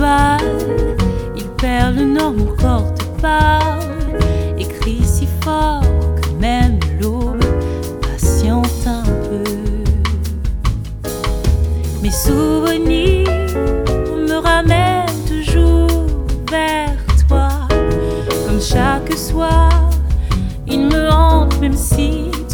balle, il perd le nord, mon corps te parle, écrit si fort que même l'aube patiente un peu. Mes souvenirs me ramènent toujours vers toi, comme chaque soir, il me hante même si